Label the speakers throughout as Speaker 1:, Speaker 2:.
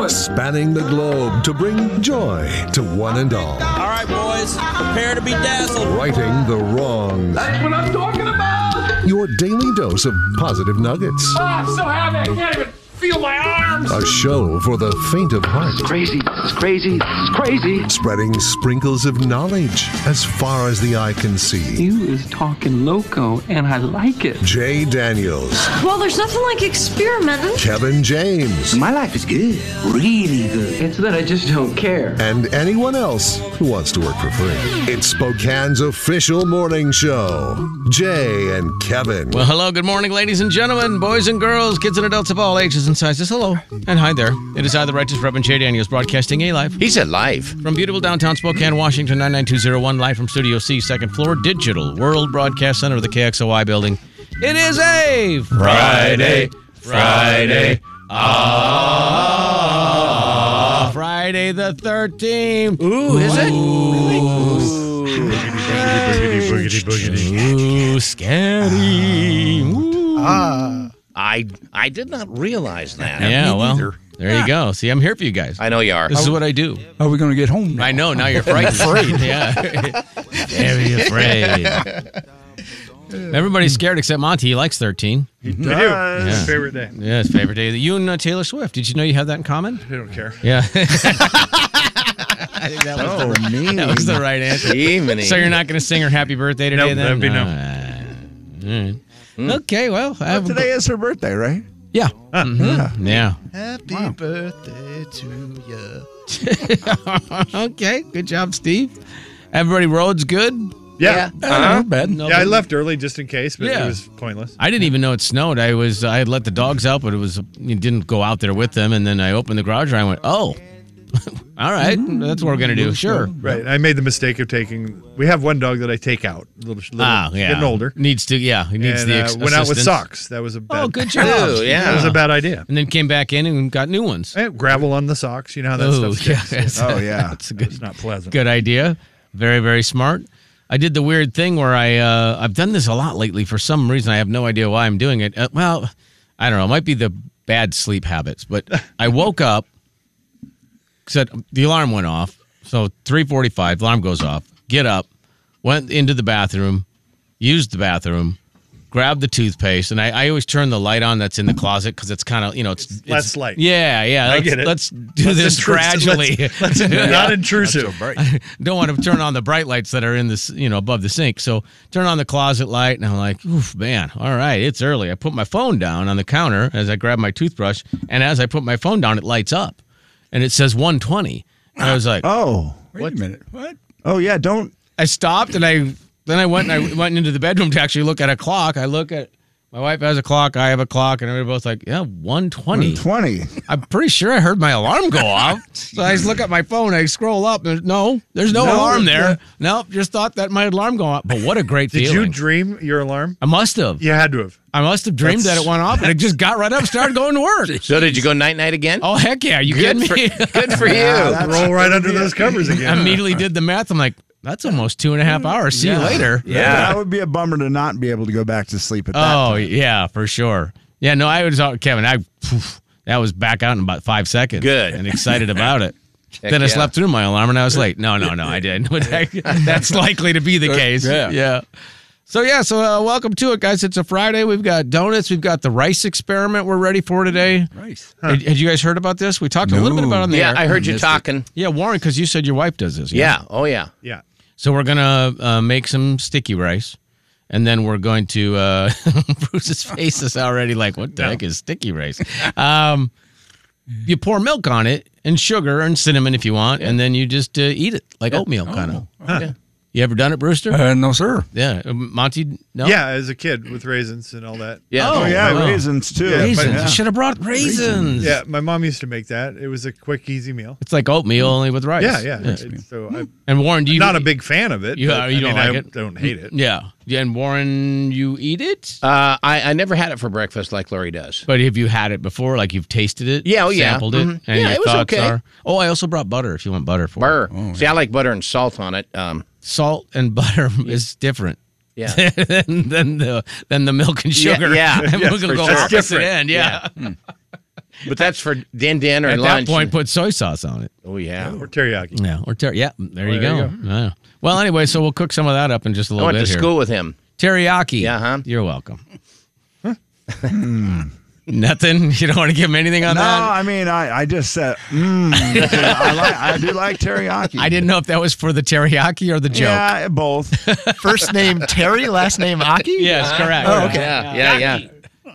Speaker 1: doing?
Speaker 2: Spanning the globe to bring joy to one and all.
Speaker 3: All right, boys, prepare to be dazzled.
Speaker 2: Righting the wrongs.
Speaker 1: That's what I'm talking about.
Speaker 2: Your daily dose of positive nuggets.
Speaker 1: Oh, I'm so happy. I can't even feel my arms.
Speaker 2: A show for the faint of heart.
Speaker 4: Crazy. It's crazy. It's crazy.
Speaker 2: Spreading sprinkles of knowledge as far as the eye can see.
Speaker 4: You is talking loco, and I like it.
Speaker 2: Jay Daniels.
Speaker 5: Well, there's nothing like experimenting.
Speaker 2: Kevin James.
Speaker 4: My life is good. Really good. It's that I just don't care.
Speaker 2: And anyone else who wants to work for free. It's Spokane's official morning show. Jay and Kevin.
Speaker 6: Well, hello, good morning, ladies and gentlemen, boys and girls, kids and adults of all ages and sizes. Hello, and hi there. It is I, the Righteous Reverend Jay Daniels, broadcasting live.
Speaker 7: He said live.
Speaker 6: From beautiful downtown Spokane, Washington, 99201, live from Studio C, second floor, Digital World Broadcast Center of the KXOY building. It is a Friday. Friday the 13th.
Speaker 7: Ooh, is it?
Speaker 6: Ooh, scary. Ooh.
Speaker 7: I did not realize that.
Speaker 6: Yeah, well, there you go. See, I'm here for you guys.
Speaker 7: I know you are.
Speaker 6: This is what I do.
Speaker 8: How are we going to get home now?
Speaker 6: I know, now you're frightened. Yeah. Very afraid. Everybody's scared except Monty. He likes 13.
Speaker 8: He does.
Speaker 6: Yeah.
Speaker 8: His favorite day.
Speaker 6: Yeah, his favorite day. You and Taylor Swift. Did you know you have that in common?
Speaker 8: I don't care.
Speaker 6: Yeah. I think that was the right answer. So you're not going to sing her happy birthday today then?
Speaker 8: That'd be no.
Speaker 6: Okay, well.
Speaker 8: Today is her birthday, right?
Speaker 6: Yeah.
Speaker 8: Yeah.
Speaker 9: Happy birthday to you.
Speaker 6: Okay, good job, Steve. Everybody, roads good?
Speaker 8: Yeah.
Speaker 6: Not bad.
Speaker 8: Yeah, I left early just in case, but
Speaker 6: Yeah.
Speaker 8: it was pointless.
Speaker 6: I didn't even know it snowed. I had let the dogs out, but you didn't go out there with them. And then I opened the garage door. I went, oh, all right, that's what we're gonna do. Sure.
Speaker 8: Right. I made the mistake of we have one dog that I take out. Little
Speaker 6: yeah.
Speaker 8: getting older.
Speaker 6: Needs to, yeah. He needs
Speaker 8: And
Speaker 6: the
Speaker 8: went out with
Speaker 6: assistance.
Speaker 8: socks. That was a bad.
Speaker 6: Oh, good job.
Speaker 7: Yeah.
Speaker 8: That was a bad idea.
Speaker 6: And then came back in and got new ones.
Speaker 8: Gravel on the socks. You know how that stuff sticks.
Speaker 6: That's a good.
Speaker 8: It's not pleasant.
Speaker 6: Good idea. Very, very smart. I did the weird thing where I've done this a lot lately for some reason. I have no idea why I'm doing it. Well, I don't know. It might be the bad sleep habits, but I woke up, said the alarm went off. So 3:45, alarm goes off. Get up, went into the bathroom, used the bathroom, grabbed the toothpaste, and I always turn the light on that's in the closet because it's kind of, it's
Speaker 8: less light.
Speaker 6: Yeah.
Speaker 8: I get it.
Speaker 6: Let's do this gradually.
Speaker 8: Let's not intrusive.
Speaker 6: Don't want to turn on the bright lights that are in this, above the sink. So turn on the closet light, and I'm like, oof, man, all right, it's early. I put my phone down on the counter as I grab my toothbrush, and as I put my phone down, it lights up, and it says 1:20. And I was like,
Speaker 8: oh,
Speaker 6: wait
Speaker 8: a minute. What? Oh, yeah, don't.
Speaker 6: I stopped, and I went into the bedroom to actually look at a clock. I look at, my wife has a clock, I have a clock, and we're both like, yeah, 1:20.
Speaker 8: 1:20.
Speaker 6: I'm pretty sure I heard my alarm go off. So I look at my phone, I scroll up, and there's no alarm there. Nope, just thought that my alarm go off. But what a great feeling.
Speaker 8: Did you dream your alarm?
Speaker 6: I must have.
Speaker 8: You had to have.
Speaker 6: I must have dreamed that it went off, and it just got right up and started going to work.
Speaker 7: So did you go night-night again?
Speaker 6: Oh, heck yeah. You kidding me?
Speaker 7: Good for you.
Speaker 8: Roll right under those covers again.
Speaker 6: Immediately did the math. I'm like, that's almost 2.5 hours. See you later.
Speaker 10: Yeah, that would be a bummer to not be able to go back to sleep at that time.
Speaker 6: Oh, yeah, for sure. Yeah, no, I was, Kevin, that was back out in about 5 seconds.
Speaker 7: Good.
Speaker 6: And excited about it.
Speaker 7: Heck
Speaker 6: Then I
Speaker 7: yeah.
Speaker 6: slept through my alarm and I was late. No, I didn't. That's likely to be the case. Yeah. So welcome to it, guys. It's a Friday. We've got donuts. We've got the rice experiment we're ready for today.
Speaker 10: Rice.
Speaker 6: Had you guys heard about this? We talked a little bit about it on the air.
Speaker 7: Yeah, I heard you talking.
Speaker 6: Yeah, Warren, because you said your wife does this.
Speaker 7: Yeah. Oh, yeah.
Speaker 8: Yeah.
Speaker 6: So we're going to make some sticky rice, and then we're going to Bruce's face is already like, what the heck is sticky rice? You pour milk on it and sugar and cinnamon if you want, and then you just eat it like oatmeal kind of.
Speaker 7: Okay.
Speaker 6: You ever done it, Brewster?
Speaker 10: No, sir.
Speaker 6: Yeah. Monty, no?
Speaker 8: Yeah, as a kid with raisins and all that.
Speaker 7: Yeah.
Speaker 10: Oh, yeah, raisins, too.
Speaker 8: Yeah,
Speaker 6: Raisins.
Speaker 8: but-
Speaker 6: You should have brought raisins.
Speaker 8: Yeah, my mom used to make that. It was a quick, easy meal.
Speaker 6: It's like oatmeal only with rice.
Speaker 8: Yeah. So
Speaker 6: And Warren, do you...
Speaker 8: I'm not a big fan of it.
Speaker 6: You
Speaker 8: but,
Speaker 6: don't like
Speaker 8: I
Speaker 6: it?
Speaker 8: don't hate it.
Speaker 6: Yeah. And Warren, you eat it?
Speaker 7: I never had it for breakfast like Lori does.
Speaker 6: But have you had it before? Like you've tasted it?
Speaker 7: Yeah, oh, yeah.
Speaker 6: Sampled it?
Speaker 7: Mhm.
Speaker 6: And
Speaker 7: Yeah,
Speaker 6: your
Speaker 7: it was
Speaker 6: thoughts
Speaker 7: okay.
Speaker 6: are... Oh, I also brought butter if you want butter for
Speaker 7: Butter.
Speaker 6: it. Oh,
Speaker 7: See, I like butter and salt on it.
Speaker 6: Salt and butter is different.
Speaker 7: Yeah.
Speaker 6: than the milk and sugar.
Speaker 7: Yeah.
Speaker 6: And
Speaker 8: Yes,
Speaker 6: we're gonna
Speaker 8: for
Speaker 6: go
Speaker 8: sure.
Speaker 6: opposite
Speaker 8: Different.
Speaker 6: end. Yeah.
Speaker 7: But that's for dinner
Speaker 6: At
Speaker 7: and
Speaker 6: that
Speaker 7: lunch.
Speaker 6: point, put soy sauce on it.
Speaker 7: Oh, yeah.
Speaker 8: Or teriyaki.
Speaker 6: Yeah, yeah. There you
Speaker 8: there
Speaker 6: go.
Speaker 8: you
Speaker 6: Yeah. Well, anyway, so we'll cook some of that up in just a
Speaker 7: I
Speaker 6: little
Speaker 7: went
Speaker 6: bit
Speaker 7: to
Speaker 6: here.
Speaker 7: school with him.
Speaker 6: Teriyaki.
Speaker 7: Yeah, huh?
Speaker 6: You're welcome. Nothing? You don't want to give him anything on
Speaker 10: No,
Speaker 6: that?
Speaker 10: I mean, I just said, I do like teriyaki.
Speaker 6: I didn't know if that was for the teriyaki or the joke.
Speaker 10: Yeah, both.
Speaker 9: First name Terry, last name Aki?
Speaker 6: Yes, correct.
Speaker 9: Oh, okay.
Speaker 7: Yeah.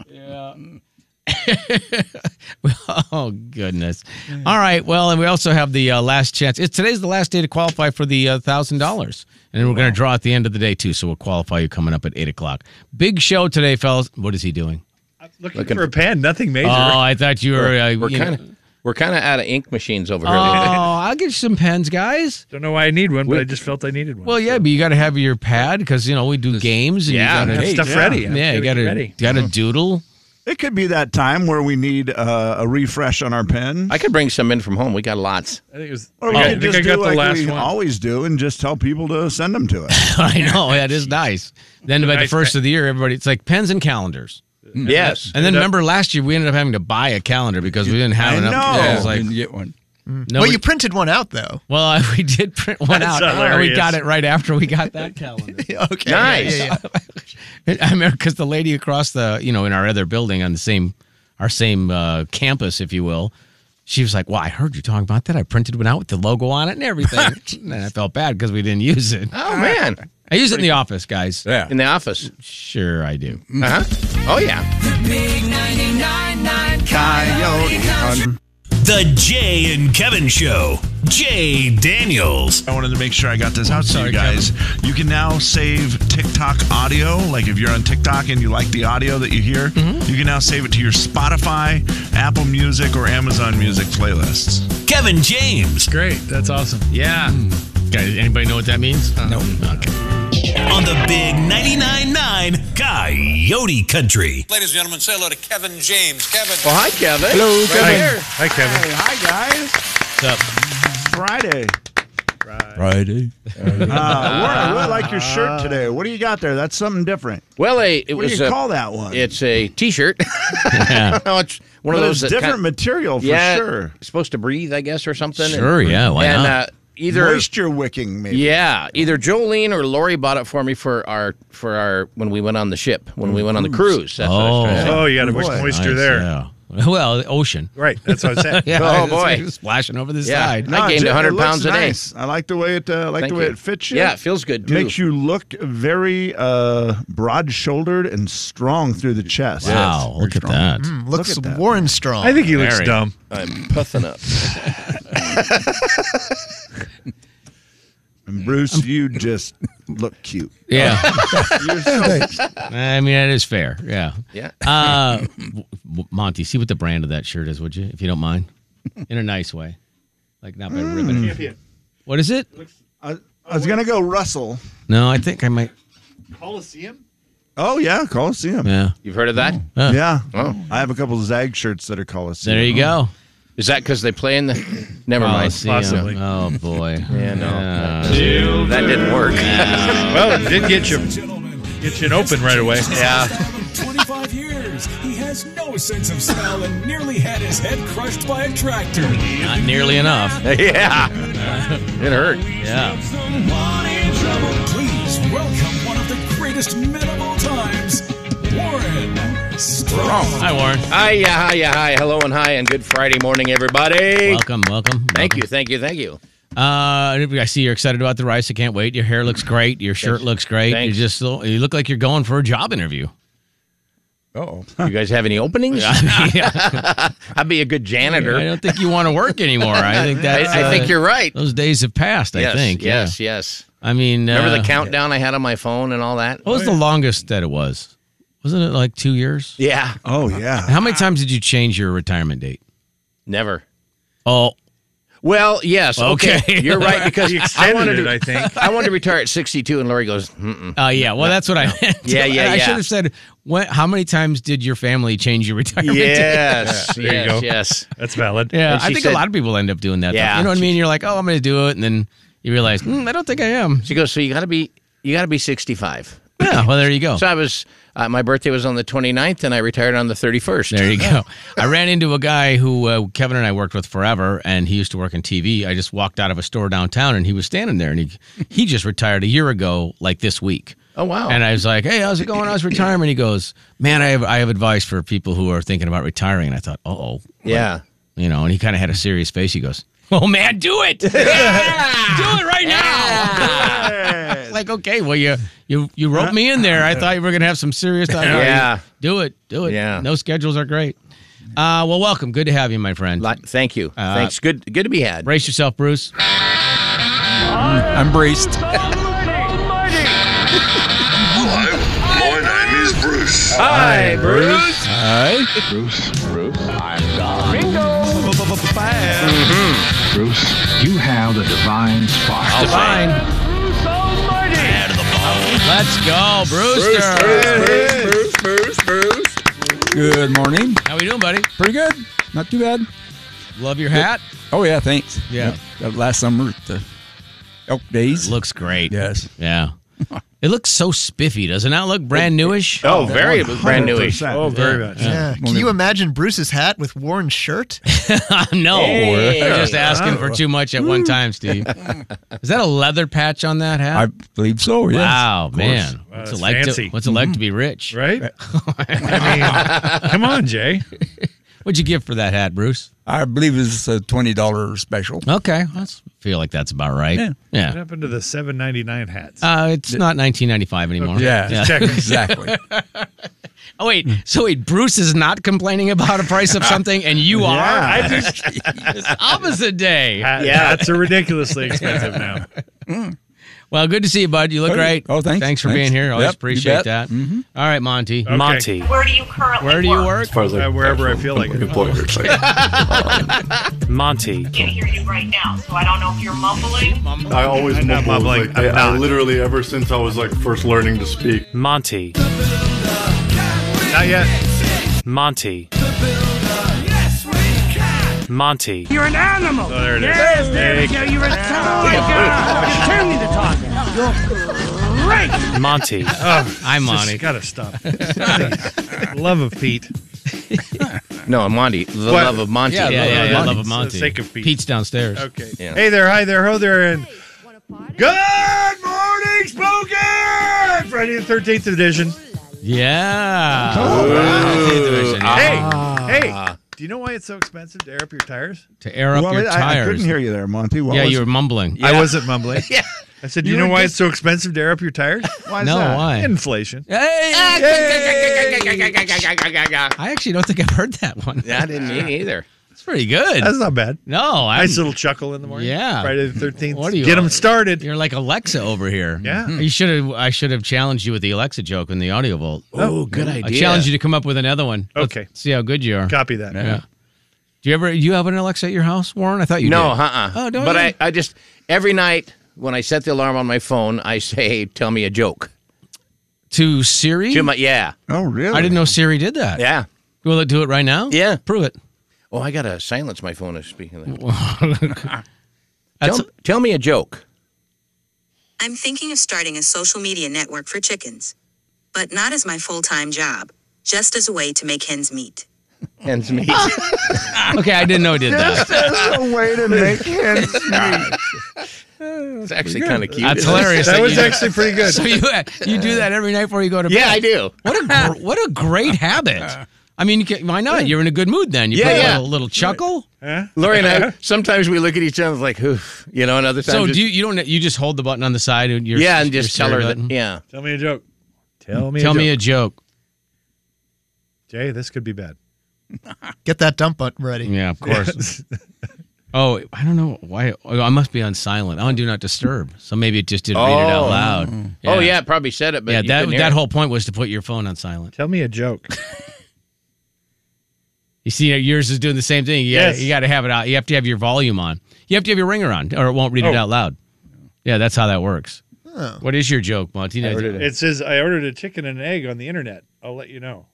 Speaker 6: Oh, goodness. All right. Well, and we also have the last chance. Today's the last day to qualify for the $1,000. And then we're going to draw at the end of the day, too. So we'll qualify you coming up at 8 o'clock. Big show today, fellas. What is he doing?
Speaker 8: Looking for a pen, nothing major.
Speaker 6: Oh, I thought you were.
Speaker 7: We're kind of out of ink machines over here.
Speaker 6: Oh, I'll get you some pens, guys.
Speaker 8: Don't know why I need one, but I just felt I needed one.
Speaker 6: Well, yeah, but you got to have your pad because, we do games. And
Speaker 7: Yeah,
Speaker 6: you gotta,
Speaker 8: have stuff ready.
Speaker 6: Yeah, you
Speaker 8: ready.
Speaker 6: got to doodle.
Speaker 10: It could be that time where we need a refresh on our pen.
Speaker 7: I could bring some in from home. We got lots.
Speaker 8: I think it was.
Speaker 10: Or we
Speaker 8: I
Speaker 10: could
Speaker 8: think
Speaker 10: just
Speaker 8: I got
Speaker 10: do
Speaker 8: the
Speaker 10: like
Speaker 8: last
Speaker 10: we
Speaker 8: one.
Speaker 10: always do and just tell people to send them to us.
Speaker 6: I know. That is nice. Then by the
Speaker 8: nice
Speaker 6: first of the year, everybody, it's like pens and calendars.
Speaker 7: Yes.
Speaker 6: And then remember last year we ended up having to buy a calendar because we didn't have
Speaker 10: I
Speaker 6: enough.
Speaker 10: know.
Speaker 6: Yeah, it was like,
Speaker 11: Didn't get one.
Speaker 6: no,
Speaker 9: Well, you printed one out, though.
Speaker 6: well, we did print one
Speaker 8: That's
Speaker 6: out. And we
Speaker 8: hilarious.
Speaker 6: got it right after we got that calendar.
Speaker 9: Okay.
Speaker 7: Nice.
Speaker 9: Yeah.
Speaker 6: I remember because the lady across the, in our other building on our same campus, if you will, she was like, well, I heard you talking about that. I printed one out with the logo on it and everything. And I felt bad because we didn't use it.
Speaker 7: Oh, man.
Speaker 6: I use it in the office, guys.
Speaker 11: Yeah.
Speaker 7: In the office.
Speaker 6: Sure, I do.
Speaker 7: Uh-huh. Oh, yeah.
Speaker 3: Big 99.9
Speaker 10: Coyote.
Speaker 12: The Jay and Kevin Show. Jay Daniels.
Speaker 13: I wanted to make sure I got this out to you guys. You can now save TikTok audio. Like if you're on TikTok and you like the audio that you hear, you can now save it to your Spotify, Apple Music, or Amazon Music playlists.
Speaker 12: Kevin James.
Speaker 1: Great. That's awesome.
Speaker 6: Yeah. Guys, anybody know what that means?
Speaker 12: No. Okay. On the big 99.9 Coyote Country.
Speaker 14: Ladies and gentlemen, say hello to Kevin James. Kevin.
Speaker 7: Well, hi, Kevin.
Speaker 10: Hello,
Speaker 7: Right
Speaker 10: Kevin.
Speaker 7: here.
Speaker 8: Hi, Kevin.
Speaker 10: Hey, hi, guys.
Speaker 6: What's up?
Speaker 10: Friday.
Speaker 11: Friday.
Speaker 10: I really like your shirt today. What do you got there? That's something different.
Speaker 7: Well, it
Speaker 10: What
Speaker 7: was
Speaker 10: do you call that one?
Speaker 7: It's a T-shirt.
Speaker 6: Yeah.
Speaker 7: No, it's one of
Speaker 10: But
Speaker 7: those
Speaker 10: it's
Speaker 7: that
Speaker 10: different material for sure.
Speaker 7: supposed to breathe, I guess, or something.
Speaker 6: Sure, yeah, why
Speaker 7: and,
Speaker 6: not?
Speaker 7: Either
Speaker 10: Moisture wicking, maybe.
Speaker 7: yeah, either Jolene or Lori bought it for me for our when we went on the ship, when we went on the cruise. That's what I was trying to say.
Speaker 8: Oh, you got a
Speaker 10: Boy.
Speaker 8: moisture
Speaker 6: Nice,
Speaker 8: there.
Speaker 6: Yeah. Well, the ocean.
Speaker 8: Right. That's what I said.
Speaker 6: Yeah,
Speaker 7: Oh,
Speaker 6: it's
Speaker 7: boy.
Speaker 6: like splashing over the
Speaker 7: Yeah.
Speaker 6: side.
Speaker 7: I gained
Speaker 10: it
Speaker 7: 100
Speaker 10: looks
Speaker 7: pounds a day.
Speaker 10: nice. I like the way it
Speaker 7: Thank
Speaker 10: way
Speaker 7: you.
Speaker 10: it fits you.
Speaker 7: Yeah, it feels good too.
Speaker 10: Makes you look very broad-shouldered and strong through the chest.
Speaker 6: Wow,
Speaker 10: Very
Speaker 6: look at
Speaker 10: strong.
Speaker 6: that.
Speaker 9: Looks
Speaker 10: Look at that.
Speaker 9: Warren strong.
Speaker 8: I think he looks
Speaker 6: Very.
Speaker 8: dumb.
Speaker 7: I'm puffing up.
Speaker 10: And Bruce, you just look cute.
Speaker 6: Yeah.
Speaker 10: You're so
Speaker 6: I mean, that is fair. Yeah.
Speaker 7: Yeah.
Speaker 6: Monty, see what the brand of that shirt is, would you, if you don't mind? In a nice way. Like not by ripping it. What is it?
Speaker 10: I was gonna go Russell.
Speaker 6: No, I think I might.
Speaker 8: Coliseum?
Speaker 10: Oh yeah, Coliseum.
Speaker 6: Yeah.
Speaker 7: You've heard of that?
Speaker 10: Yeah.
Speaker 7: Oh.
Speaker 10: I have a couple of Zag shirts that are Coliseum.
Speaker 6: There you go.
Speaker 7: Is that because they play in the? Never mind.
Speaker 6: Coliseum. Oh, boy.
Speaker 7: Yeah, no. That didn't work.
Speaker 8: Well, it did get you an open right away.
Speaker 7: Yeah.
Speaker 12: 25 years. He has no sense of smell and nearly had his head crushed by a tractor.
Speaker 6: Not nearly enough.
Speaker 7: Yeah. It hurt.
Speaker 6: Yeah.
Speaker 12: Please welcome one of the greatest men of all times, Warren Strong.
Speaker 6: Hi, Warren.
Speaker 7: Hi. Hello and hi, and good Friday morning, everybody.
Speaker 6: Welcome.
Speaker 7: Thank you.
Speaker 6: I see you're excited about the rice. I can't wait. Your hair looks great. Your shirt looks great.
Speaker 7: Thanks.
Speaker 6: You look like you're going for a job interview.
Speaker 7: Oh, you guys have any openings?
Speaker 6: Yeah.
Speaker 7: I'd be a good janitor.
Speaker 6: I don't think you want to work anymore. I think that's,
Speaker 7: I think you're right.
Speaker 6: Those days have passed, I think.
Speaker 7: Yes.
Speaker 6: I mean,
Speaker 7: remember the countdown I had on my phone and all that?
Speaker 6: What was the longest that it was? Wasn't it like 2 years?
Speaker 7: Yeah.
Speaker 10: Oh yeah.
Speaker 6: How many times did you change your retirement date?
Speaker 7: Never.
Speaker 6: Oh,
Speaker 7: Well, yes. Okay. You're right, because
Speaker 8: He
Speaker 7: I
Speaker 8: extended
Speaker 7: wanted
Speaker 8: it,
Speaker 7: to,
Speaker 8: I think.
Speaker 7: I wanted to retire at 62, and Lori goes, mm-mm.
Speaker 6: yeah. Well, that's what I meant.
Speaker 7: Yeah.
Speaker 6: I should have said, how many times did your family change your retirement date?
Speaker 7: Yes.
Speaker 8: Yeah, there you go.
Speaker 7: Yes.
Speaker 8: That's valid.
Speaker 6: Yeah,
Speaker 7: And
Speaker 6: I
Speaker 7: she
Speaker 6: think
Speaker 7: said-
Speaker 6: a lot of people end up doing that.
Speaker 7: Yeah.
Speaker 6: You know what I mean? You're like, oh, I'm going to do it. And then you realize, I don't think I am.
Speaker 7: She goes, so you got to be 65.
Speaker 6: Yeah, well, there you go.
Speaker 7: So I was, my birthday was on the 29th, and I retired on the 31st.
Speaker 6: There you go. I ran into a guy who Kevin and I worked with forever, and he used to work in TV. I just walked out of a store downtown, and he was standing there, and he just retired a year ago, like this week.
Speaker 7: Oh, wow.
Speaker 6: And I was like, hey, how's it going? How's retirement? He goes, man, I have advice for people who are thinking about retiring. And I thought, uh-oh.
Speaker 7: Yeah.
Speaker 6: You know, and he kind of had a serious face. He goes, oh, man, do it. Yeah. Do it right now. Like, okay, well, you wrote me in there. I thought you were going to have some serious time.
Speaker 7: Yeah.
Speaker 6: Do it.
Speaker 7: Yeah.
Speaker 6: No schedules are great. Well, welcome. Good to have you, my friend.
Speaker 7: Thank you. Thanks. Good to be had.
Speaker 6: Brace yourself, Bruce.
Speaker 11: I'm braced.
Speaker 15: My name is Bruce.
Speaker 7: Hi, Bruce.
Speaker 6: Hi.
Speaker 15: Bruce. I'm gone.
Speaker 1: Bingo.
Speaker 15: Bruce, you have the divine spark.
Speaker 6: Divine.
Speaker 1: Bruce Almighty.
Speaker 6: Let's go, Brewster.
Speaker 7: Bruce.
Speaker 11: Good morning.
Speaker 6: How we doing, buddy?
Speaker 11: Pretty good. Not too bad.
Speaker 6: Love your hat.
Speaker 11: Oh, yeah, thanks.
Speaker 6: Yeah.
Speaker 11: Got last summer at the Elk Days.
Speaker 6: Looks great.
Speaker 11: Yes.
Speaker 6: Yeah. It looks so spiffy, doesn't it? Look brand newish.
Speaker 7: Oh, very brand newish.
Speaker 8: Oh, very much.
Speaker 9: Yeah. Can you imagine Bruce's hat with Warren's shirt?
Speaker 6: No,
Speaker 7: Hey.
Speaker 6: you're just asking for too much at one time, Steve. Is that a leather patch on that hat?
Speaker 11: I believe so, yes.
Speaker 6: Wow, man.
Speaker 8: That's
Speaker 6: What's it like
Speaker 8: fancy.
Speaker 6: what's it like to be rich?
Speaker 8: Right? I mean, come on, Jay.
Speaker 6: What'd you give for that hat, Bruce?
Speaker 11: I believe it's a $20 special.
Speaker 6: Okay, I feel like that's about right.
Speaker 11: Yeah.
Speaker 8: What happened to the $7.99 hats?
Speaker 6: It's not 1995 anymore.
Speaker 8: Okay.
Speaker 11: Yeah,
Speaker 8: Checking.
Speaker 11: exactly.
Speaker 6: Oh, wait, Bruce is not complaining about a price of something, and you are?
Speaker 8: Yeah.
Speaker 6: It's opposite day.
Speaker 8: Hats are ridiculously expensive now.
Speaker 6: Well, good to see you, bud. You look great.
Speaker 11: Oh, thanks.
Speaker 6: Thanks for being here. Always
Speaker 11: Yep, you
Speaker 6: appreciate
Speaker 11: bet.
Speaker 6: that. All right, Monty.
Speaker 8: Okay.
Speaker 12: Monty.
Speaker 16: Where do you currently
Speaker 6: Where do you work?
Speaker 15: As far as
Speaker 8: Wherever I feel like it.
Speaker 15: employers.
Speaker 12: Monty.
Speaker 16: I can't hear you right now, so I don't know if you're mumbling.
Speaker 15: I always
Speaker 8: I'm not
Speaker 15: mumble.
Speaker 8: mumbling.
Speaker 15: Like,
Speaker 8: I'm
Speaker 15: I
Speaker 8: not.
Speaker 15: literally, ever since I was like first learning to speak.
Speaker 12: Monty.
Speaker 8: Not yet.
Speaker 12: Monty. Monty.
Speaker 1: You're an animal.
Speaker 8: Oh, there it is.
Speaker 1: Yes, there we go. You're a Continue to talk. You're great.
Speaker 12: Monty.
Speaker 8: Oh,
Speaker 6: I'm Monty.
Speaker 8: Gotta stop. Love of Pete.
Speaker 7: No, Monty. The
Speaker 8: What?
Speaker 7: love of Monty.
Speaker 6: Yeah, love of
Speaker 8: For
Speaker 6: Monty.
Speaker 8: the sake of Pete.
Speaker 6: Pete's downstairs.
Speaker 8: Okay.
Speaker 7: Yeah.
Speaker 8: Hey there, hi there, ho there, and good morning, Spokane! Friday the 13th edition.
Speaker 6: Yeah.
Speaker 8: Hey, do you know why it's so expensive to air up your tires?
Speaker 6: To air up your
Speaker 10: I
Speaker 6: tires.
Speaker 10: couldn't hear you there, Monty. What
Speaker 6: Yeah,
Speaker 10: was
Speaker 6: you were mumbling.
Speaker 8: I wasn't mumbling.
Speaker 7: Yeah.
Speaker 8: I said, do you know why it's so expensive to air up your tires?
Speaker 10: Why is
Speaker 6: No,
Speaker 10: that?
Speaker 6: why?
Speaker 8: Inflation.
Speaker 6: Hey! I actually don't think I've heard that one.
Speaker 7: Yeah, I didn't mean either.
Speaker 6: It's pretty good.
Speaker 8: That's not bad.
Speaker 6: No,
Speaker 8: Nice little chuckle in the morning.
Speaker 6: Yeah.
Speaker 8: Friday the 13th.
Speaker 6: What are you?
Speaker 8: Get them started.
Speaker 6: You're like Alexa over here.
Speaker 8: Yeah.
Speaker 6: I should have challenged you with the Alexa joke in the audio vault.
Speaker 7: Oh, good idea.
Speaker 6: I challenge you to come up with another one.
Speaker 8: Okay.
Speaker 6: Let's see how good you are.
Speaker 8: Copy that.
Speaker 6: Yeah. Do you have an Alexa at your house, Warren? I thought you
Speaker 7: No,
Speaker 6: did.
Speaker 7: Oh,
Speaker 6: don't
Speaker 7: But
Speaker 6: you?
Speaker 7: I just, every night when I set the alarm on my phone, I say, tell me a joke.
Speaker 6: To Siri?
Speaker 7: Yeah.
Speaker 10: Oh, really?
Speaker 6: I didn't know Siri did that.
Speaker 7: Yeah.
Speaker 6: Will it do it right now?
Speaker 7: Yeah.
Speaker 6: Prove it.
Speaker 7: Oh, I got to silence my phone speaking of that.
Speaker 6: That's
Speaker 7: Tell me a joke.
Speaker 17: I'm thinking of starting a social media network for chickens, but not as my full-time job, just as a way to make ends meet.
Speaker 7: Ends meet.
Speaker 6: Okay, I didn't know it did that.
Speaker 10: Just as a way to make ends meet.
Speaker 7: It's actually kind of cute.
Speaker 6: That's
Speaker 7: isn't it?
Speaker 6: hilarious.
Speaker 8: That was
Speaker 6: you do-
Speaker 8: actually pretty good.
Speaker 6: So you do that every night before you go to bed?
Speaker 7: Yeah, I do.
Speaker 6: What a great habit. I mean, why not? You're in a good mood then. You put a little chuckle.
Speaker 7: Lori and I, sometimes we look at each other like, oof, and other times.
Speaker 6: So you just hold the button on the side and
Speaker 7: and just tell her that. Yeah.
Speaker 8: Tell me a joke. Tell
Speaker 6: me a joke.
Speaker 8: Jay, this could be bad.
Speaker 9: Get that dump button ready.
Speaker 6: Yeah, of course. Oh, I don't know why. Oh, I must be on silent. On Do Not Disturb. So maybe it just didn't read it out loud. Yeah.
Speaker 7: Oh, yeah, it probably said it, but
Speaker 6: yeah,
Speaker 7: you couldn't hear
Speaker 6: that
Speaker 7: it.
Speaker 6: whole point was to put your phone on silent.
Speaker 8: Tell me a joke.
Speaker 6: You see, yours is doing the same thing.
Speaker 8: Yes.
Speaker 6: You got to have it out. You have to have your volume on. You have to have your ringer on, or it won't read it out loud. Yeah, that's how that works.
Speaker 9: Oh.
Speaker 6: What is your joke, Monty?
Speaker 8: It says, I ordered a chicken and an egg on the internet. I'll let you know.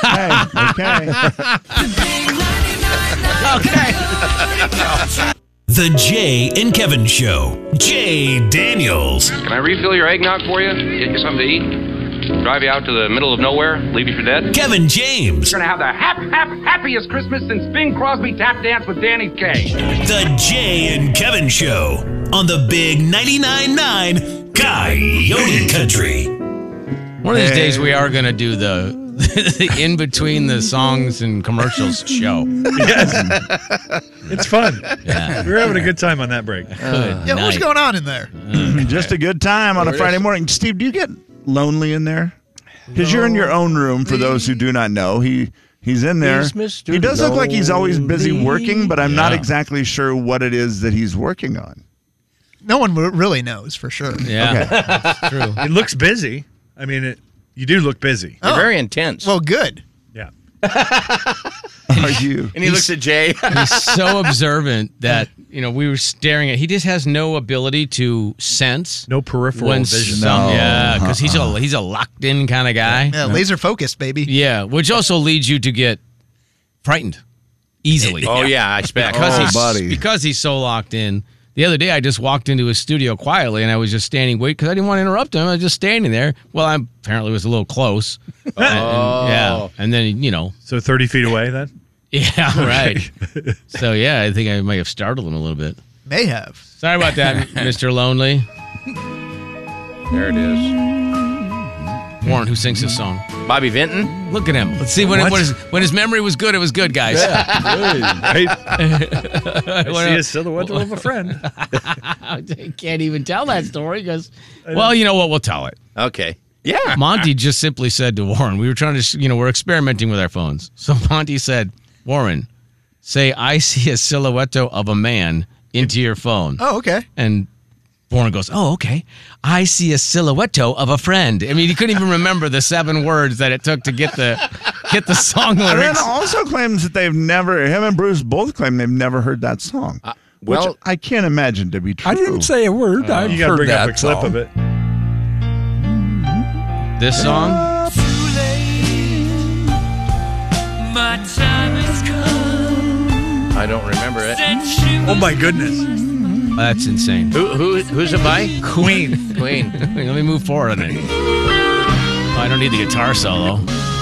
Speaker 10: Okay.
Speaker 6: Okay.
Speaker 18: The Jay and Kevin Show. Jay Daniels.
Speaker 19: Can I refill your eggnog for you? Get you something to eat? Drive you out to the middle of nowhere? Leave you for dead?
Speaker 18: Kevin James.
Speaker 20: We're going to have the happiest Christmas since Bing Crosby tap danced with Danny Kaye.
Speaker 18: The Jay and Kevin Show on the Big 99.9 Coyote Country.
Speaker 6: One of these days we are going to do the in between the songs and commercials show.
Speaker 8: Yes. It's fun.
Speaker 6: Yeah.
Speaker 8: We're having a good time on that break.
Speaker 9: What's going on in there?
Speaker 10: Just a good time on a Friday morning. Steve, do you get lonely in there? Because you're in your own room, for those who do not know. He's in there. He does look like he's always busy working, but I'm not exactly sure what it is that he's working on.
Speaker 9: No one really knows for sure.
Speaker 6: Yeah,
Speaker 8: That's true. It looks busy. I mean, you do look busy.
Speaker 7: You're very intense.
Speaker 9: Well, good.
Speaker 8: Yeah.
Speaker 10: Are you?
Speaker 7: And he looks at Jay.
Speaker 6: He's so observant that, we were staring at. He just has no ability to sense.
Speaker 8: No peripheral vision.
Speaker 6: Yeah, because he's a locked in kind of guy.
Speaker 9: Yeah, laser focused, baby.
Speaker 6: Yeah, which also leads you to get frightened easily.
Speaker 7: Oh, yeah, I expect.
Speaker 6: Because he's so locked in. The other day, I just walked into his studio quietly, and I was just standing because I didn't want to interrupt him. I was just standing there. Well, I apparently was a little close. And then,
Speaker 8: So 30 feet away then?
Speaker 6: Yeah, right. So, yeah, I think I might have startled him a little bit.
Speaker 9: May have.
Speaker 6: Sorry about that, Mr. Lonely.
Speaker 7: There it is.
Speaker 6: Warren, who sings this song?
Speaker 7: Bobby Vinton.
Speaker 6: Look at him. Let's see when his memory was good. It was good, guys.
Speaker 8: Right. I see a silhouette of a friend.
Speaker 6: I can't even tell that story because, well, you know what? We'll tell it.
Speaker 7: Okay. Yeah.
Speaker 6: Monty just simply said to Warren, we were trying to, we're experimenting with our phones. So Monty said, Warren, say, I see a silhouette of a man into your phone.
Speaker 9: Oh, okay.
Speaker 6: And Warren goes, oh, okay. I see a silhouette of a friend. I mean, he couldn't even remember the 7 words that it took to get the song lyrics.
Speaker 10: And then also claims that him and Bruce both claim they've never heard that song. Which I can't imagine to be true.
Speaker 11: I didn't say a word. I've
Speaker 8: you got to
Speaker 11: heard
Speaker 8: bring
Speaker 11: that
Speaker 8: up a clip
Speaker 11: song.
Speaker 8: of it.
Speaker 6: This song?
Speaker 3: My time has come.
Speaker 7: I don't remember it.
Speaker 8: Oh, my goodness.
Speaker 6: That's insane.
Speaker 7: Who's it by?
Speaker 8: Queen.
Speaker 6: Let me move forward on it. Oh, I don't need the guitar solo.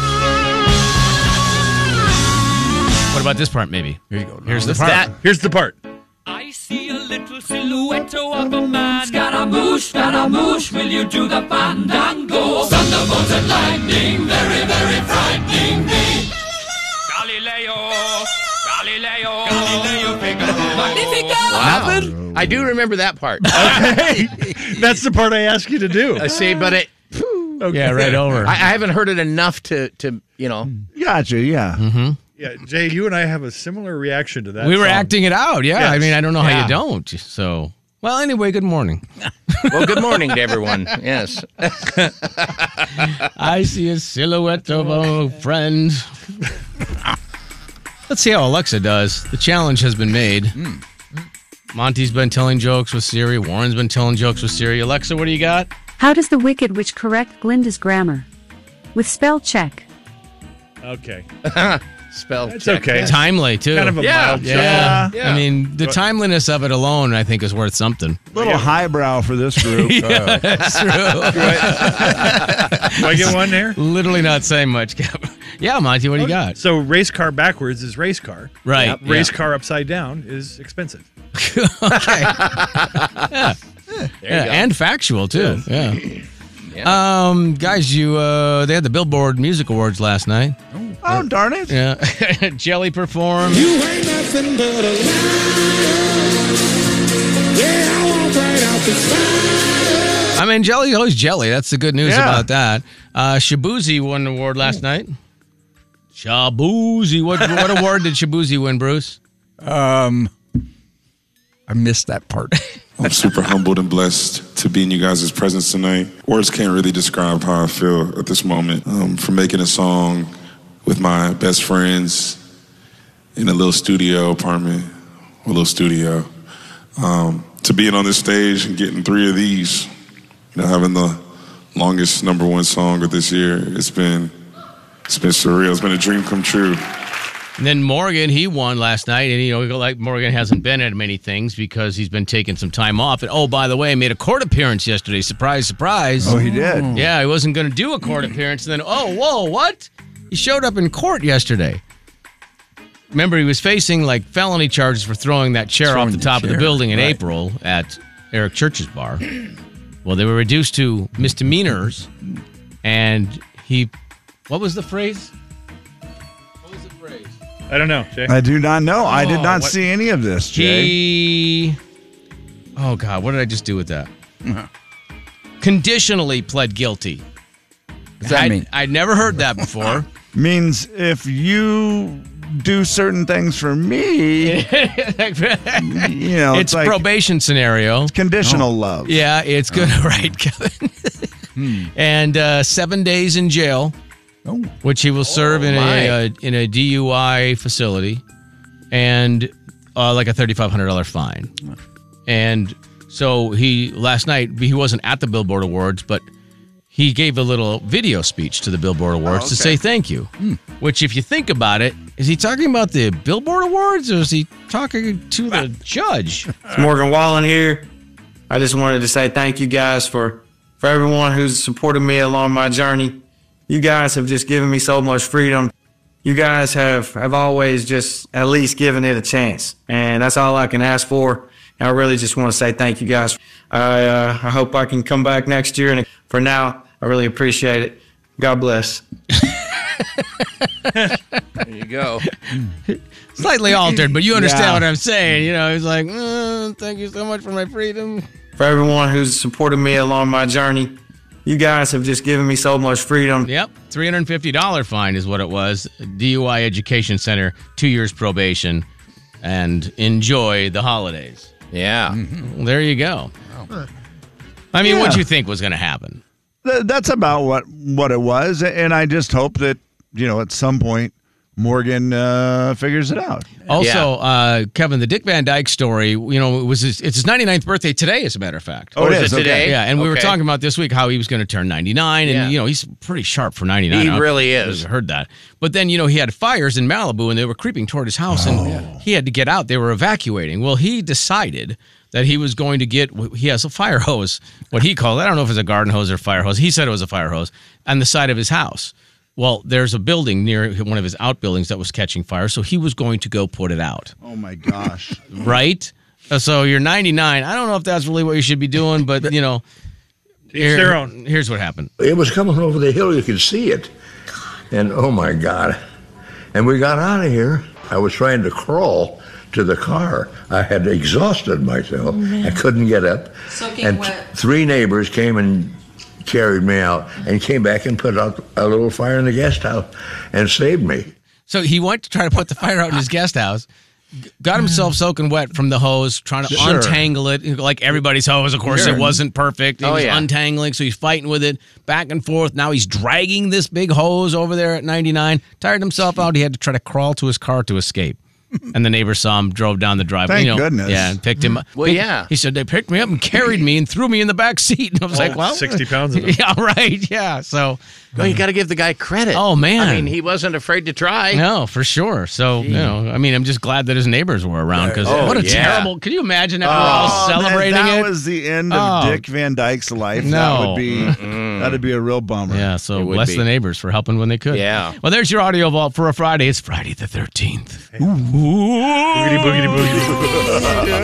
Speaker 6: What about this part, maybe? Here you go. Here's the part.
Speaker 8: Here's the part.
Speaker 3: I see a little silhouette of a man. Scaramouche, will you do the fandango? Thunderbolts and lightning, very, very frightening me. Galileo, Figaro, Magnifico.
Speaker 7: Wow. I do remember that part.
Speaker 8: Okay. That's the part I asked you to do.
Speaker 7: I see, but it...
Speaker 8: Okay.
Speaker 6: Yeah, right over.
Speaker 7: I haven't heard it enough to
Speaker 10: Gotcha, yeah.
Speaker 6: Mm-hmm.
Speaker 8: Yeah, Jay, you and I have a similar reaction to that.
Speaker 6: We were
Speaker 8: song.
Speaker 6: acting it out, yeah.
Speaker 8: Yes.
Speaker 6: I mean, I don't know how you don't. So, well, anyway, good morning.
Speaker 7: Well, good morning to everyone. Yes.
Speaker 6: I see a silhouette of a friend. Let's see how Alexa does. The challenge has been made. Monty's been telling jokes with Siri. Warren's been telling jokes with Siri. Alexa, what do you got?
Speaker 21: How does the Wicked Witch correct Glinda's grammar? With spell check.
Speaker 8: Okay.
Speaker 7: Spell
Speaker 8: It's
Speaker 7: check.
Speaker 8: okay.
Speaker 6: Timely, too.
Speaker 8: Kind of a mild
Speaker 6: yeah.
Speaker 8: joke.
Speaker 6: I mean, the timeliness of it alone, I think, is worth something.
Speaker 10: Little highbrow for this group.
Speaker 6: Yeah, that's true.
Speaker 8: Do I get one there?
Speaker 6: Literally not saying much, Kevin. Yeah, Monty, what do you got?
Speaker 8: So race car backwards is race car.
Speaker 6: Right.
Speaker 8: Yep. Race car upside down is expensive.
Speaker 6: Okay. Yeah. And factual, too. Yeah. Guys, they had the Billboard Music Awards last night.
Speaker 10: Oh, darn it.
Speaker 6: Yeah. Jelly performed.
Speaker 3: You ain't nothing but a liar. Yeah, I walk right out the fire.
Speaker 6: I mean, Jelly's always jelly. That's the good news about that. Shabuzi won an award last night. Shabuzi. What award did Shabuzi win, Bruce?
Speaker 11: I missed that part.
Speaker 22: I'm super humbled and blessed to be in you guys' presence tonight. Words can't really describe how I feel at this moment. For making a song with my best friends in a little studio apartment, a little studio. To being on this stage and getting 3 of these, having the longest #1 song of this year, it's been surreal. It's been a dream come true.
Speaker 6: And then Morgan, he won last night, and like Morgan hasn't been at many things because he's been taking some time off. And oh, by the way, he made a court appearance yesterday. Surprise, surprise!
Speaker 10: Oh, he did.
Speaker 6: Yeah, he wasn't going to do a court appearance. And then, what? He showed up in court yesterday. Remember, he was facing like felony charges for throwing that chair off the top of the building in April at Eric Church's bar. Well, they were reduced to misdemeanors, and what was the phrase?
Speaker 8: I don't know, Jay.
Speaker 10: I do not know. I did not see any of this, Jay.
Speaker 6: Oh, God, what did I just do with that? Conditionally pled guilty.
Speaker 11: What does that mean?
Speaker 6: I'd never heard that before.
Speaker 10: Means if you do certain things for me,
Speaker 6: it's like probation scenario.
Speaker 10: It's conditional love.
Speaker 6: Yeah, it's good. Right, Kevin. And 7 days in jail. Which he will serve in a DUI facility, and like a $3,500 fine. And so last night he wasn't at the Billboard Awards, but he gave a little video speech to the Billboard Awards to say thank you. Which, if you think about it, is he talking about the Billboard Awards, or is he talking to the judge?
Speaker 4: It's Morgan Wallen here. I just wanted to say thank you guys for everyone who's supported me along my journey. You guys have just given me so much freedom. You guys have always just at least given it a chance. And that's all I can ask for. And I really just want to say thank you guys. I hope I can come back next year. And for now, I really appreciate it. God bless.
Speaker 7: There you go.
Speaker 6: Slightly altered, but you understand what I'm saying. He's like, thank you so much for my freedom.
Speaker 4: For everyone who's supported me along my journey. You guys have just given me so much freedom.
Speaker 6: Yep. $350 fine is what it was. DUI Education Center, 2 years probation, and enjoy the holidays.
Speaker 7: Yeah.
Speaker 6: Mm-hmm. There you go. Wow. I mean, what do you think was going to happen?
Speaker 10: That's about what it was. And I just hope that, at some point, Morgan figures it out.
Speaker 6: Also, Kevin, the Dick Van Dyke story, it's his 99th birthday today, as a matter of fact.
Speaker 7: Oh, is it today?
Speaker 6: Yeah, and we were talking about this week how he was going to turn 99, and, he's pretty sharp for 99.
Speaker 7: He really is.
Speaker 6: I heard that. But then, he had fires in Malibu, and they were creeping toward his house, and he had to get out. They were evacuating. Well, he decided that he was going to he has a fire hose, what he called, I don't know if it's a garden hose or fire hose. He said it was a fire hose, on the side of his house. Well, there's a building near one of his outbuildings that was catching fire, so he was going to go put it out.
Speaker 10: Oh, my gosh.
Speaker 6: Right? So you're 99. I don't know if that's really what you should be doing, but, here's what happened.
Speaker 5: It was coming over the hill. You could see it. And, oh, my God. And we got out of here. I was trying to crawl to the car. I had exhausted myself. I couldn't get up.
Speaker 23: Soaking wet.
Speaker 5: 3 neighbors came and carried me out and came back and put out a little fire in the guest house and saved me.
Speaker 6: So he went to try to put the fire out in his guest house, got himself soaking wet from the hose, trying to untangle it, like everybody's hose. Of course, it wasn't perfect. He was untangling, so he's fighting with it back and forth. Now he's dragging this big hose over there at 99. Tired himself out. He had to try to crawl to his car to escape. And the neighbor saw him, drove down the driveway.
Speaker 10: Thank goodness.
Speaker 6: Yeah, and picked him up.
Speaker 7: Well, yeah.
Speaker 6: He said, they picked me up and carried me and threw me in the back seat. And I was like, well.
Speaker 8: 60 pounds of it.
Speaker 6: Yeah, right. Yeah. So.
Speaker 7: Well, you got to give the guy credit.
Speaker 6: Oh, man.
Speaker 7: I mean, he wasn't afraid to try.
Speaker 6: No, for sure. So, I'm just glad that his neighbors were around because what a terrible. Can you imagine if we're all celebrating
Speaker 10: man,
Speaker 6: it?
Speaker 10: That was the end of Dick Van Dyke's life.
Speaker 6: No.
Speaker 10: That'd be a real bummer.
Speaker 6: Yeah, so bless the neighbors for helping when they could.
Speaker 7: Yeah.
Speaker 6: Well, there's your audio vault for a Friday. It's Friday the 13th.
Speaker 8: Boogity, boogity, boogity.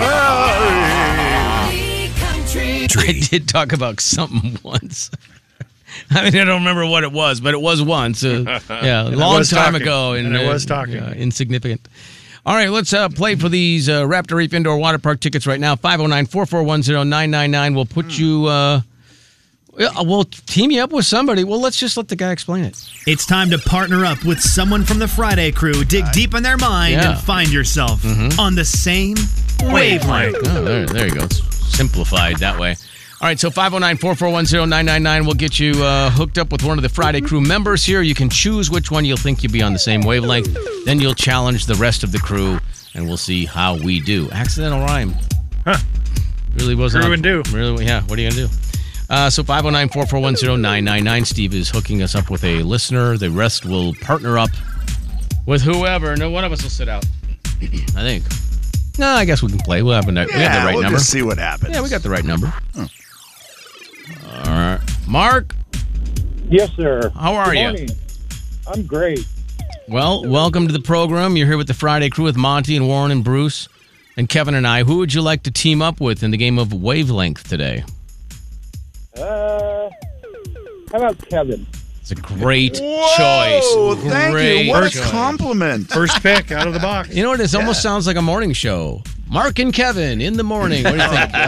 Speaker 6: I did talk about something once. I mean, I don't remember what it was, but it was once. A long time ago.
Speaker 8: And I was talking.
Speaker 6: Insignificant. All right, let's play for these Raptor Reef Indoor Water Park tickets right now. 509-441-0999. We'll put you... we'll team you up with somebody. Well, let's just let the guy explain it.
Speaker 24: It's time to partner up with someone from the Friday crew. Dig deep in their mind and find yourself on the same wavelength.
Speaker 6: Oh, there you go. It's simplified that way. All right, so 509-441-0999 will get you hooked up with one of the Friday crew members here. You can choose which one you'll think you'll be on the same wavelength. Then you'll challenge the rest of the crew, and we'll see how we do. Accidental rhyme.
Speaker 8: Huh.
Speaker 6: Really wasn't.
Speaker 8: Crew and do.
Speaker 6: Really, yeah, what are you going to do? So 509-441-0999. Steve is hooking us up with a listener. The rest will partner up with whoever. No, one of us will sit out. I think. No, I guess we can play. We'll have we got the right
Speaker 10: we'll
Speaker 6: number.
Speaker 10: Just see what happens.
Speaker 6: Yeah, we got the right number. All right. Mark?
Speaker 2: Yes, sir.
Speaker 6: How are you?
Speaker 2: Good morning. I'm great.
Speaker 6: Well, welcome to the program. You're here with the Friday crew with Monty and Warren and Bruce and Kevin and I. Who would you like to team up with in the game of Wavelength today?
Speaker 2: How about Kevin?
Speaker 6: It's a great
Speaker 10: Whoa,
Speaker 6: choice.
Speaker 10: Thank
Speaker 6: Great
Speaker 10: you. What a
Speaker 6: choice.
Speaker 10: compliment.
Speaker 8: First pick out of the box.
Speaker 6: You know what? It almost sounds like a morning show. Mark and Kevin in the morning. What do you think?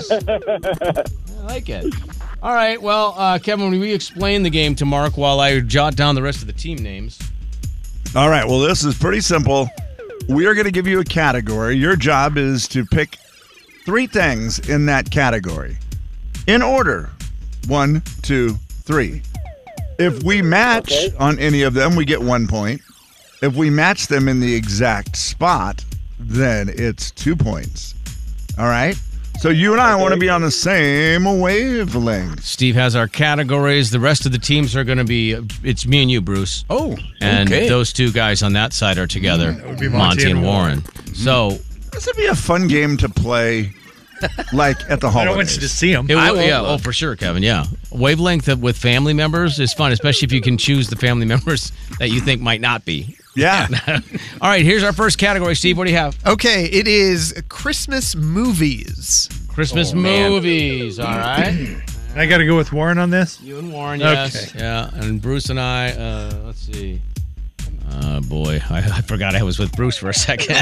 Speaker 6: I like it. All right. Well, Kevin, will we explain the game to Mark while I jot down the rest of the team names?
Speaker 10: All right. Well, this is pretty simple. We are going to give you a category. Your job is to pick 3 things in that category. In order. 1, 2, 3. If we match on any of them, we get 1 point. If we match them in the exact spot, then it's 2 points. All right? So you and I want to be on the same wavelength.
Speaker 6: Steve has our categories. The rest of the teams are going to be, it's me and you, Bruce.
Speaker 11: Oh,
Speaker 6: and
Speaker 11: okay.
Speaker 6: those 2 guys on that side are together.
Speaker 8: That would be
Speaker 6: Monty and Warren. So
Speaker 10: this would be a fun game to play, like at the holidays.
Speaker 8: I don't want you to see them.
Speaker 6: Oh, for sure, Kevin. Yeah, wavelength with family members is fun, especially if you can choose the family members that you think might not be.
Speaker 10: Yeah.
Speaker 6: All right, here's our first category. Steve, what do you have?
Speaker 9: Okay, it is Christmas movies.
Speaker 6: Christmas movies. All right.
Speaker 8: I got to go with Warren on this?
Speaker 6: You and Warren, yes. Okay. Yeah, and Bruce and I, let's see. Boy, I forgot I was with Bruce for a second.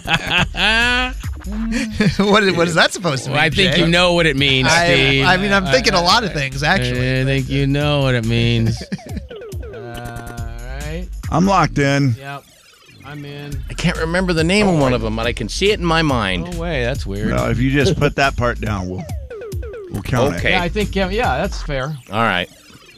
Speaker 9: What is that supposed to mean?
Speaker 6: I think
Speaker 9: Jay?
Speaker 6: you know what it means, Steve.
Speaker 9: I mean, I'm thinking a lot of things, actually.
Speaker 6: I think you know what it means. All right.
Speaker 10: I'm locked in.
Speaker 6: Yep. I'm in.
Speaker 7: I can't remember the name of one of them, but I can see it in my mind.
Speaker 6: No way. That's weird.
Speaker 10: Well, if you just put that part down, we'll count it.
Speaker 7: Okay.
Speaker 6: Yeah, I think, that's fair.
Speaker 7: All right.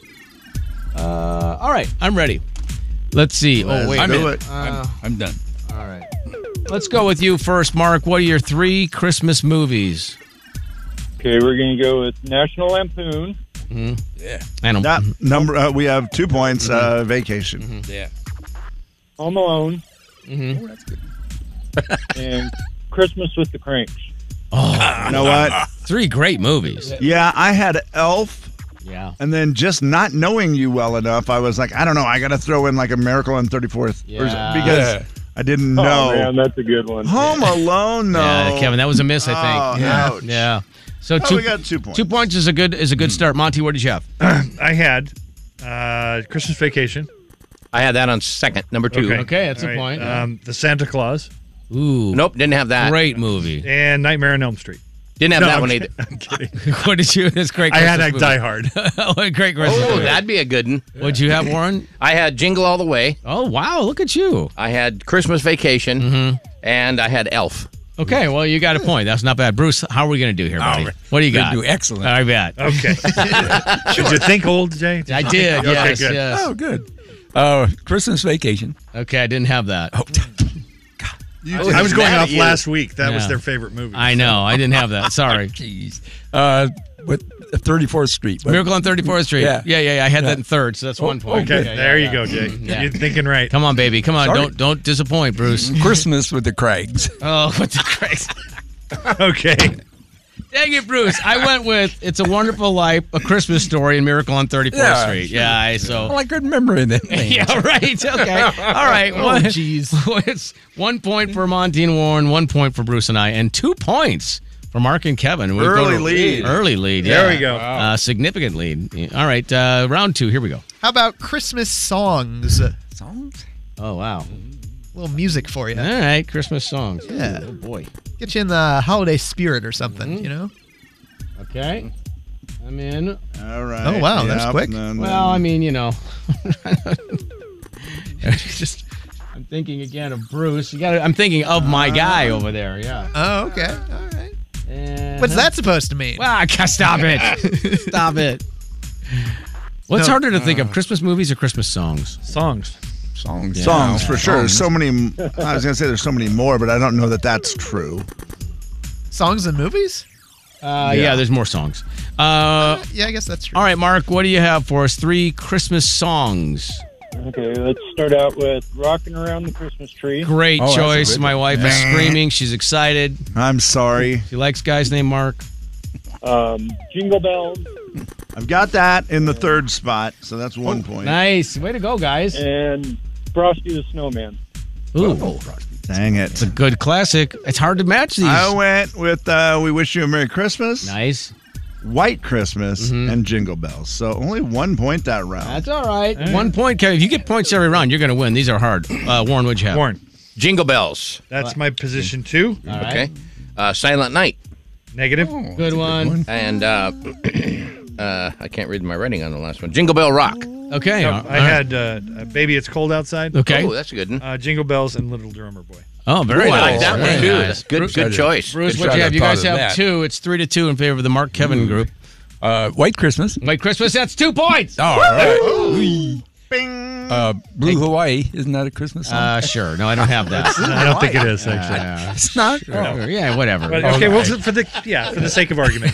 Speaker 6: All right. I'm ready. Let's see.
Speaker 10: Let's do it.
Speaker 11: I'm done.
Speaker 6: All right. Let's go with you first, Mark. What are your 3 Christmas movies?
Speaker 2: Okay, we're going to go with National Lampoon.
Speaker 6: Mm-hmm.
Speaker 11: Yeah.
Speaker 6: And
Speaker 10: that number, we have 2 points. Vacation.
Speaker 6: Mm-hmm.
Speaker 11: Yeah.
Speaker 2: Home Alone.
Speaker 6: Mm-hmm.
Speaker 11: Oh, that's good.
Speaker 2: And Christmas with the Cranks.
Speaker 6: Oh,
Speaker 10: you know what?
Speaker 6: 3 great movies.
Speaker 10: Yeah, I had Elf.
Speaker 6: Yeah.
Speaker 10: And then just not knowing you well enough, I was like, I don't know. I got to throw in like A Miracle on 34th.
Speaker 6: Yeah.
Speaker 10: Because I didn't know.
Speaker 2: Oh, man, that's a good one.
Speaker 10: Home Alone, no.
Speaker 6: Yeah, Kevin, that was a miss, I think.
Speaker 10: Ouch.
Speaker 6: Yeah. So
Speaker 10: we got 2 points.
Speaker 6: 2 points is a good start. Monty, what did you have?
Speaker 8: I had Christmas Vacation.
Speaker 7: I had that on second, number 2.
Speaker 6: Okay, that's
Speaker 8: All
Speaker 6: a point.
Speaker 8: The Santa Claus.
Speaker 6: Ooh.
Speaker 7: Nope, didn't have that.
Speaker 6: Great movie.
Speaker 8: And Nightmare on Elm Street.
Speaker 7: Didn't have that one either.
Speaker 8: I'm kidding.
Speaker 6: What did you? That's great.
Speaker 8: I had
Speaker 6: Christmas
Speaker 8: Die
Speaker 6: movie.
Speaker 8: Hard.
Speaker 6: What a great Christmas
Speaker 7: Oh,
Speaker 6: movie.
Speaker 7: that'd be a good one.
Speaker 6: What'd you have, Warren?
Speaker 7: I had Jingle All the Way.
Speaker 6: Oh, wow. Look at you.
Speaker 7: I had Christmas Vacation. And I had Elf.
Speaker 6: Okay, well, you got a point. That's not bad. Bruce, how are we going to do here, buddy? What do you got?
Speaker 11: Do excellent.
Speaker 6: I bet.
Speaker 8: Okay. Did you think old, Jay?
Speaker 6: I did,
Speaker 8: Okay,
Speaker 6: yes,
Speaker 8: good.
Speaker 6: yes.
Speaker 11: Oh, good. Christmas Vacation.
Speaker 6: Okay, I didn't have that.
Speaker 11: Oh,
Speaker 8: I was going
Speaker 7: mad
Speaker 8: off
Speaker 7: at you.
Speaker 8: last week. That was
Speaker 6: Yeah.
Speaker 8: their favorite movie.
Speaker 6: I know. I didn't have that. Sorry.
Speaker 11: Jeez. With 34th Street. But-
Speaker 6: Miracle on 34th Street.
Speaker 11: Yeah.
Speaker 6: Yeah. I had that in third, so that's 1 point.
Speaker 8: Okay,
Speaker 6: Yeah,
Speaker 8: there
Speaker 6: yeah,
Speaker 8: you go,
Speaker 6: yeah.
Speaker 8: Jay.
Speaker 6: Yeah.
Speaker 8: You're thinking right.
Speaker 6: Come on, baby. Come on.
Speaker 11: Sorry.
Speaker 6: Don't disappoint, Bruce.
Speaker 11: Christmas with the Craigs.
Speaker 6: Oh, what the Christ.
Speaker 8: Okay.
Speaker 6: Dang it, Bruce. I went with It's a Wonderful Life, A Christmas Story, and Miracle on 34th
Speaker 11: Yeah,
Speaker 6: Street.
Speaker 11: sure.
Speaker 6: Yeah, so.
Speaker 11: Well, I couldn't remember that name.
Speaker 6: Yeah, right. Okay. All right.
Speaker 9: Oh, jeez.
Speaker 6: It's 1 point for Monty and Warren, 1 point for Bruce and I, and 2 points for Mark and Kevin. We
Speaker 10: Early
Speaker 6: go to-
Speaker 10: lead.
Speaker 6: Early lead.
Speaker 8: There
Speaker 6: yeah.
Speaker 8: we go.
Speaker 6: Significant lead. All right. Round 2. Here we go.
Speaker 9: How about Christmas songs? A
Speaker 11: Songs?
Speaker 6: Oh, wow.
Speaker 9: little music for you.
Speaker 6: All right. Christmas songs.
Speaker 9: Yeah.
Speaker 6: Oh, boy.
Speaker 9: Get you in the holiday spirit or something, you know?
Speaker 6: Okay. I'm in.
Speaker 10: All right.
Speaker 9: Oh, wow, that's quick.
Speaker 6: Well, I mean, you know. Just, I'm thinking again of Bruce. I'm thinking of my guy over there. Yeah.
Speaker 9: Oh, okay. All right.
Speaker 6: And
Speaker 9: What's that supposed to mean?
Speaker 6: Well, stop it. Stop it. What's
Speaker 9: No.
Speaker 6: harder to think of, Christmas movies or Christmas songs?
Speaker 8: Songs.
Speaker 11: Songs.
Speaker 6: Yeah.
Speaker 10: Songs, for sure.
Speaker 11: Songs.
Speaker 10: So many. I was going to say there's so many more, but I don't know that that's true.
Speaker 9: Songs and movies?
Speaker 6: Yeah, there's more songs.
Speaker 9: Yeah, I guess that's true.
Speaker 6: All right, Mark, what do you have for us? 3 Christmas songs.
Speaker 2: Okay, let's start out with Rocking Around the Christmas Tree.
Speaker 6: Great choice. My wife is screaming. She's excited.
Speaker 10: I'm sorry.
Speaker 6: She likes guys named Mark.
Speaker 2: Jingle Bells.
Speaker 10: I've got that in the third spot, so that's 1 point.
Speaker 6: Nice. Way to go, guys.
Speaker 2: And Frosty the Snowman.
Speaker 6: Ooh.
Speaker 10: Dang it.
Speaker 6: It's a good classic. It's hard to match these.
Speaker 10: I went with We Wish You a Merry Christmas.
Speaker 6: Nice.
Speaker 10: White Christmas and Jingle Bells. So only 1 point that round.
Speaker 6: That's all right. 1 point, Kevin. If you get points every round, you're going to win. These are hard. Warren, what'd you have?
Speaker 8: Warren.
Speaker 7: Jingle Bells.
Speaker 8: That's my position 2.
Speaker 6: All right.
Speaker 7: Okay. Silent Night.
Speaker 8: Negative.
Speaker 6: Good one.
Speaker 7: And I can't read my writing on the last one. Jingle Bell Rock.
Speaker 6: Okay.
Speaker 8: I had Baby It's Cold Outside.
Speaker 6: Okay.
Speaker 7: Oh, that's a good one.
Speaker 8: Jingle Bells and Little Drummer Boy.
Speaker 6: Oh, very nice.
Speaker 7: I like that one, too.
Speaker 6: Nice.
Speaker 7: That's good choice.
Speaker 6: Bruce,
Speaker 7: Good
Speaker 6: what do you have? You guys
Speaker 11: thought of
Speaker 6: have
Speaker 11: that.
Speaker 6: 2. It's 3-2 in favor of the Mark Kevin group.
Speaker 11: White Christmas.
Speaker 6: White Christmas, that's 2 points.
Speaker 11: All right.
Speaker 10: Bing.
Speaker 11: Blue Hawaii. Isn't that a Christmas song?
Speaker 6: Sure. No, I don't have that.
Speaker 8: I don't think it is, actually.
Speaker 11: It's not.
Speaker 6: Sure. Yeah, whatever.
Speaker 8: But, okay, well, for the sake of argument.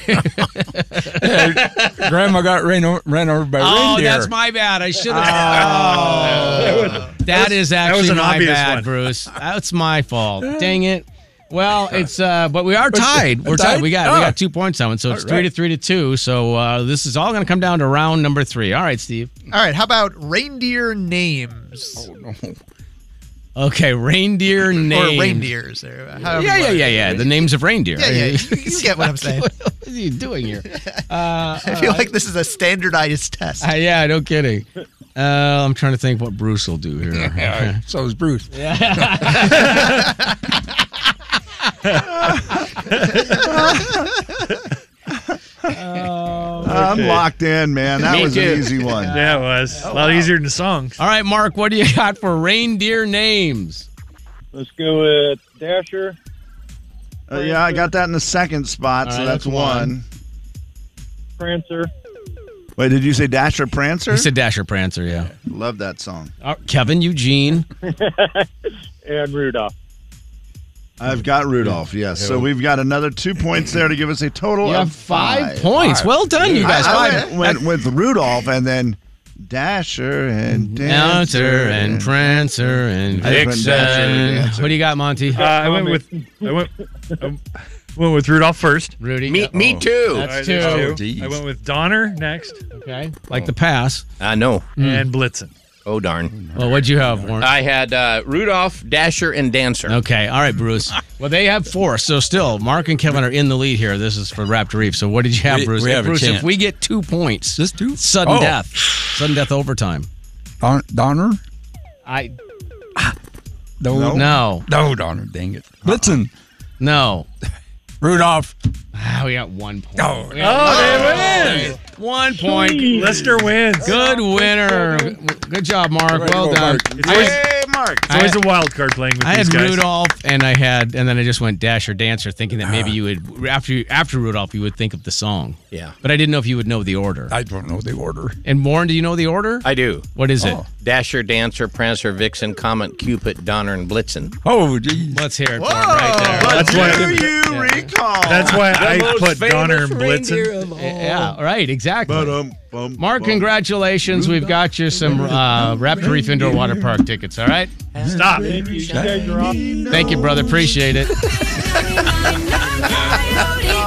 Speaker 11: Grandma got ran over by
Speaker 6: Oh,
Speaker 11: reindeer.
Speaker 6: that's my bad. I should have. That is actually
Speaker 8: an
Speaker 6: my
Speaker 8: obvious
Speaker 6: bad,
Speaker 8: one.
Speaker 6: Bruce. That's my fault. Dang it. Well, it's but we are tied. We're tied.
Speaker 11: tied?
Speaker 6: We got 2 points on it, so it's
Speaker 11: All right.
Speaker 6: 3 to 2. So this is all going to come down to round number 3. All right, Steve.
Speaker 9: All right, how about reindeer names?
Speaker 6: Okay, reindeer names.
Speaker 9: Or reindeers. Or however you want
Speaker 6: Yeah. The names of reindeer.
Speaker 9: Yeah, you get what I'm saying.
Speaker 6: What are you doing here?
Speaker 9: I feel like this is a standardized test.
Speaker 6: Yeah, no kidding. I'm trying to think what Bruce will do here.
Speaker 11: Yeah, so is Bruce.
Speaker 10: I'm locked in, man. That was an easy one.
Speaker 8: Yeah, it was. A lot easier than the songs.
Speaker 6: All right, Mark, what do you got for reindeer names?
Speaker 2: Let's go with Dasher.
Speaker 10: Yeah, I got that in the second spot, so
Speaker 6: right,
Speaker 10: that's
Speaker 6: that's
Speaker 10: 1.
Speaker 2: Prancer.
Speaker 10: Wait, did you say Dasher Prancer?
Speaker 6: He said Dasher Prancer, yeah.
Speaker 10: Love that song.
Speaker 6: Kevin, Eugene.
Speaker 2: And Rudolph.
Speaker 10: I've got Rudolph, yes. So we've got another 2 points there to give us a total
Speaker 6: You
Speaker 10: of
Speaker 6: have 5 points. Well done, you guys.
Speaker 10: I went with Rudolph and then Dasher and
Speaker 6: Dancer and Prancer and
Speaker 10: I just went Dasher and
Speaker 6: Vixen.
Speaker 10: Dancer.
Speaker 6: What do you got, Monty?
Speaker 8: I went with Rudolph first.
Speaker 6: Rudy.
Speaker 7: Me too.
Speaker 6: That's
Speaker 8: There's
Speaker 6: 2.
Speaker 8: two. I went with Donner next.
Speaker 6: Okay. Like the pass.
Speaker 7: I know.
Speaker 8: And Blitzen.
Speaker 7: Oh, darn.
Speaker 6: Well, what'd you have, Warren?
Speaker 7: I had Rudolph, Dasher, and Dancer.
Speaker 6: Okay. All right, Bruce. Well, they have 4. So still, Mark and Kevin are in the lead here. This is for Raptor Reef. So what did you have, Bruce?
Speaker 11: we have a
Speaker 6: Bruce,
Speaker 11: chance.
Speaker 6: if we get 2 points,
Speaker 11: Just 2?
Speaker 6: sudden death. Sudden death overtime.
Speaker 11: Donner?
Speaker 6: No.
Speaker 11: No, Donner. Dang it. Blitzen.
Speaker 6: No.
Speaker 11: Rudolph.
Speaker 6: We got 1 point.
Speaker 11: Oh,
Speaker 8: they win.
Speaker 6: 1 point.
Speaker 8: Lister wins.
Speaker 6: Good winner. Good job, Mark. Well done.
Speaker 10: Mark.
Speaker 8: It's always a wild card playing with
Speaker 6: I
Speaker 8: these
Speaker 6: had
Speaker 8: guys.
Speaker 6: Rudolph, and then I just went Dasher Dancer, thinking that maybe you would after Rudolph you would think of the song.
Speaker 7: Yeah.
Speaker 6: But I didn't know if you would know the order.
Speaker 11: I don't know the order.
Speaker 6: And Warren, do you know the order?
Speaker 7: I do.
Speaker 6: What is it?
Speaker 7: Dasher, Dancer, Prancer, Vixen, Comet, Cupid, Donner, and Blitzen.
Speaker 11: Oh, geez.
Speaker 6: Let's hear it for him right there.
Speaker 8: That's why,
Speaker 10: recall?
Speaker 8: that's why I put Donner and Blitzen.
Speaker 6: Yeah, right, exactly.
Speaker 10: Bum,
Speaker 6: Mark, congratulations. We've got you some Raptor Reef Indoor Water Park tickets, all right?
Speaker 8: Stop.
Speaker 2: Thank you. You guys are awesome.
Speaker 6: Thank you, brother. Appreciate it.
Speaker 3: Coyote